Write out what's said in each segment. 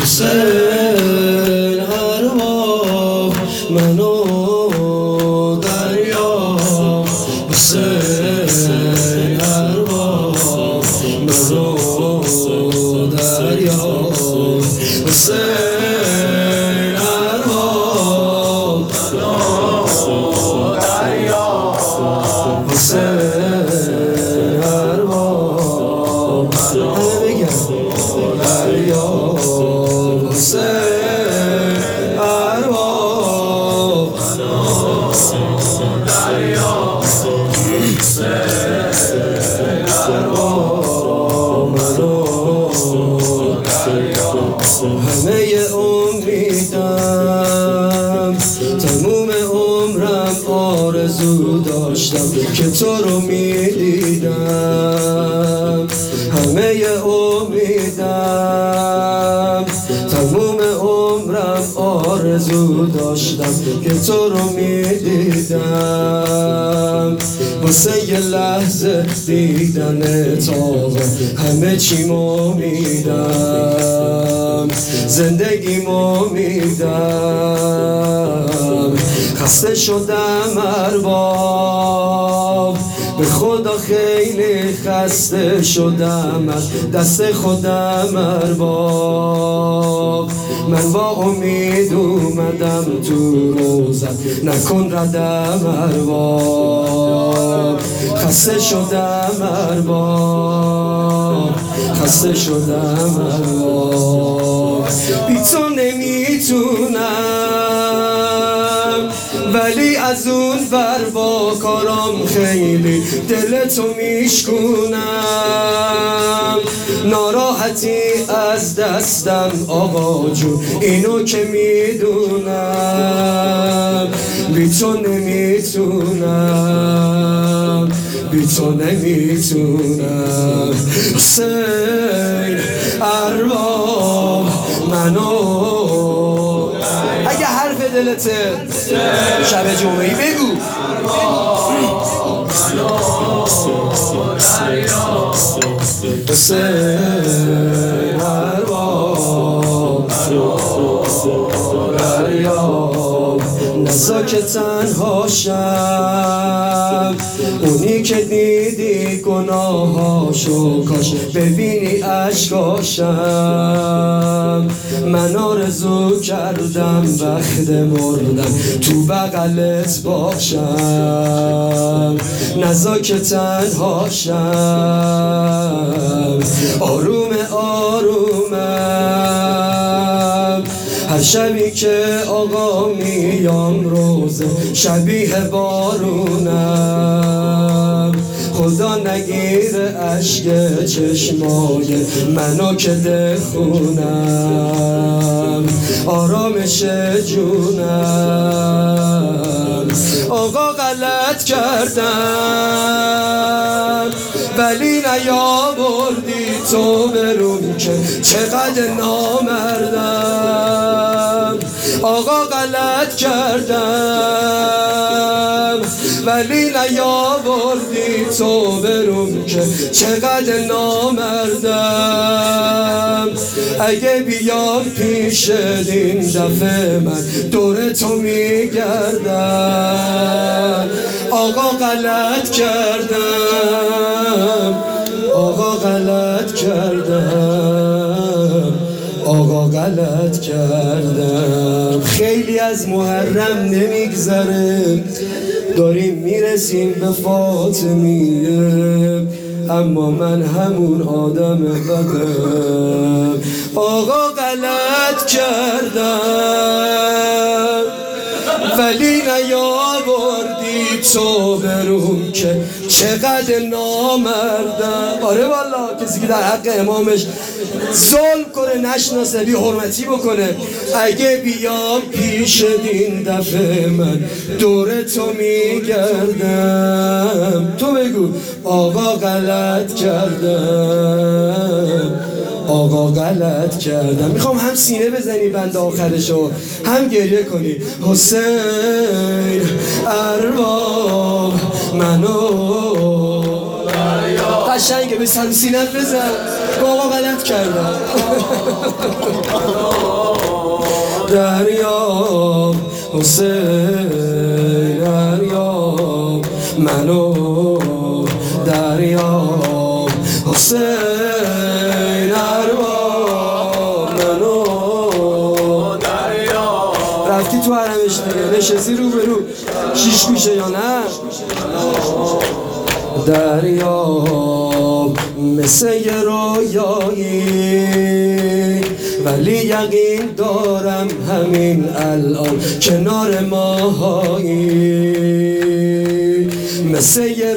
حسین ارواح منو دریا حسین ارواح منو دریا حسین ارواح منو دریا حسین ارواح منو دریا حسین ارواح منو دریا حسین ارواح منو دریا همه امیدم تموم عمرم آرزو داشتم که تو رو میدیدم همه امیدم تموم عمرم آرزو داشتم که تو رو میدیدم واسه یه لحظه دیدن تابه همه چیمو میدم زندگیمو میدم خسته شدم ارباب به خدا خیلی خسته شدم از دست خودم ارباب من با امید اومدم تو روزت نکن ردم ارباب خسته شدم ارباب خسته شدم ارباب بی تو نمیتونم ولی از اون ور با کارام خیلی دلتو میشکونم ناراحتی از دستم آقا جون اینو که میدونم بی تو نمیتونم بی تو نمیتونم حسین ارواح منو اگه حرف دلته شب جمعه‌ای بگو حسین ارواح نزا که تنها شم اونی که دیدی گناهاشو کاش ببینی اشکاشم من آرزو کردم وقت مردم تو بغلت باشم نزا که تنها شم آروم آرومم هر شبی که آقا میام روزه شبیه بارونم خدا نگیره اشک چشمای منو که دخونم آرامش جونم آقا غلط کردم ولی نیاوردی تو برون که چقدر نامردم آقا غلط کردم ولی نیاوردی تو برون که چقدر نامردم اگه بیام پیش این دفعه من دور تو میگردم آقا غلط کردم آقا غلط کردم آقا غلط کردم خیلی از محرم نمیگذره داریم میرسیم به فاطمیه اما من همون آدم بدم آقا غلط کردم ولی نیاوردی تو برون که چقدر نامردم آره والا کسی که در حق امامش ظلم کنه نشناسه بی حرمتی بکنه اگه بیام پیش دین دفعه من دور تو میگردم تو بگو آقا غلط کردم آقا غلط کردم میخوام هم سینه بزنی بند آخرشو هم گریه کنی حسین ارواح منو قشنگه به سینت بزن آقا غلط کردم دریاب حسین دریاب منو دریاب حسین دریاب منو دریاب. رفتی تو حرمش دیگه نشستی رو به رو شیش میشه یا نه؟ دریاب مثل یه رویایی ولی یقین دارم همین الان کنار ماهایی. مثل یه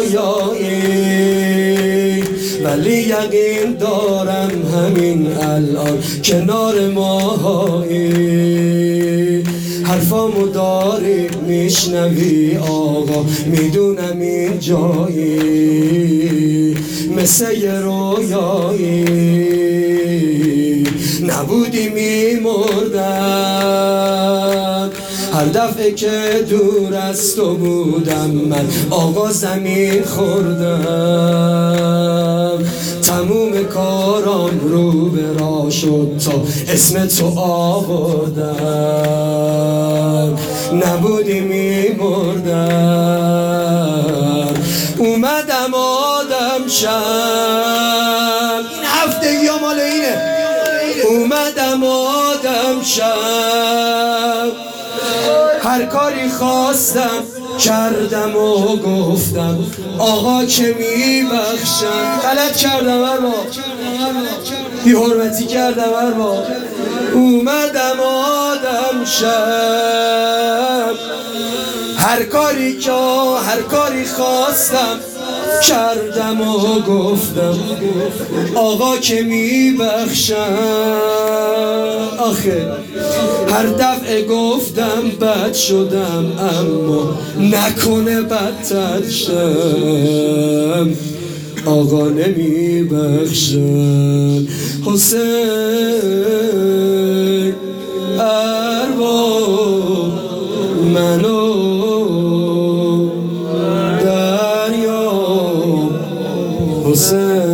رویایی ولی یقین دارم همین الان کنار ماهایی. حرفامو داری میشنوی آقا میدونم این جایی. مثل یه رویایی نبودی میمردم هر دفعه که دور از تو بودم من آقا زمین خوردم. تموم کارام رو به راه شد تا اسم تو آوردم. نبودی میمردم اومدم آدم شم. این هفتگی ها مال اینه. اومدم آدم شم هر کاری خواستم کردم و گفتم آقا که میبخشم. غلط کردم اربا بی حرمتی کردم اربا. اومدم آدم شم هر کاری خواستم کردم و گفتم آقا که میبخشم. آخه هر دفعه گفتم بد شدم اما نکنه بدتر شم. آقا نمیبخشم حسین ارباب منو دریاب حسین